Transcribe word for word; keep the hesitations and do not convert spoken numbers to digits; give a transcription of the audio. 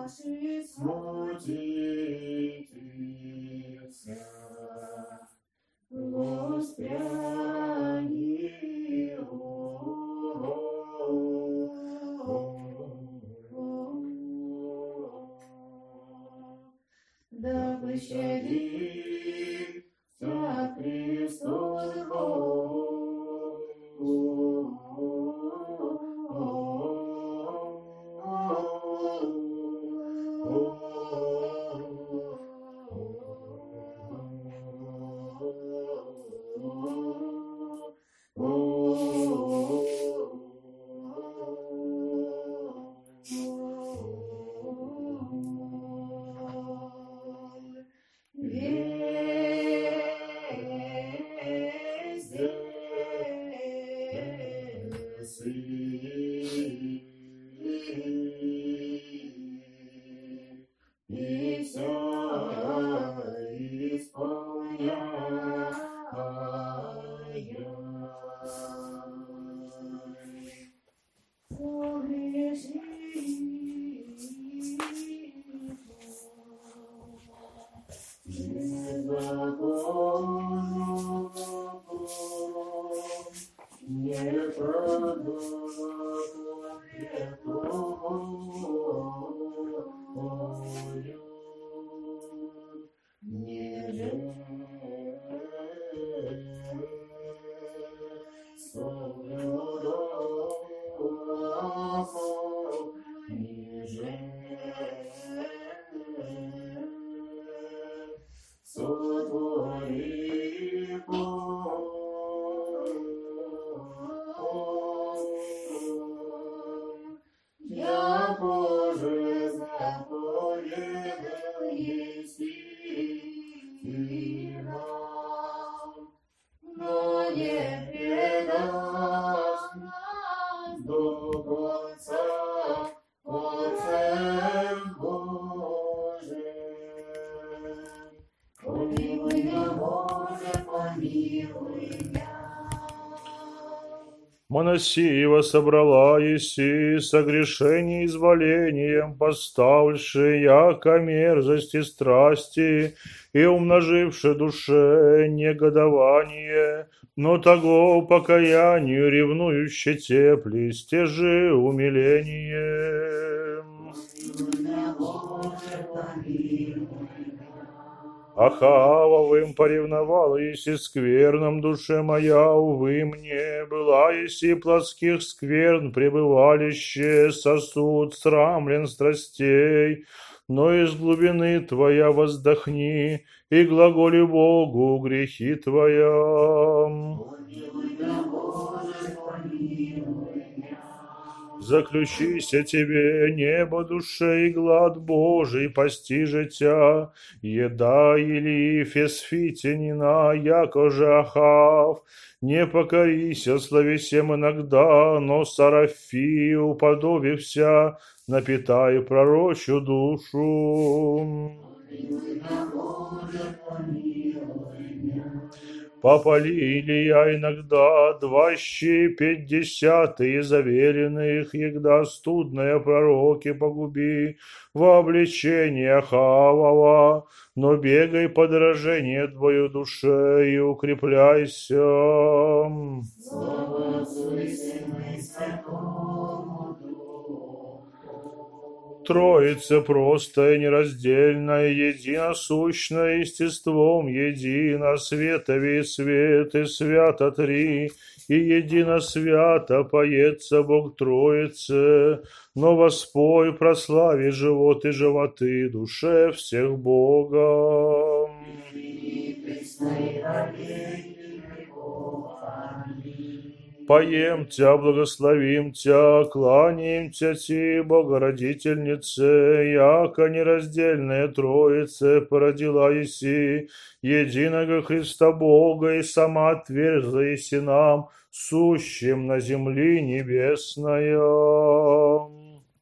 наши смутиться, воспряни, да пощади Вся Христос и все Сотвори, я Боже заповедал еси нам, но не предашь нас до конца, Отце Боже. Помилуй меня, Боже, помилуй меня. Моносиева собрала еси согрешение изволением, поставши яко мерзости страсти и умноживши душе негодование, но того покаянию ревнующе тепли стяжи умилением. Ахавовым поревновала еси скверном душе моя, увы мне, была еси плотских скверн пребывалище, сосуд срамлен страстей, но из глубины твоя воздохни, и глаголи Богу грехи твоя. Заключися тебе, небо душе, и глад Божий постиже тя, еда или фесфитянина, яко же Ахав, не покорися словесем иногда, но Сарафи уподобився, напитай пророчью душу. Попалили я иногда двадцать пятьдесятые заверенных, егда студные пророки погуби во обличение Ахавова, но бегай подражение твою душе и укрепляйся. Слава Отцу и Сыну и Святому Духу. Троица простая, нераздельная, единосущная, естеством едино, светови свет и свято три, и едино свято поется Бог Троице, но воспой прослави живот и животы душе всех Бога. Поем Тя, благословим Тя, кланяем Тя, Ти, Богородительнице, яко нераздельная Троице породила еси, единого Христа Бога, и сама отверзла еси нам, сущим на земли небесная.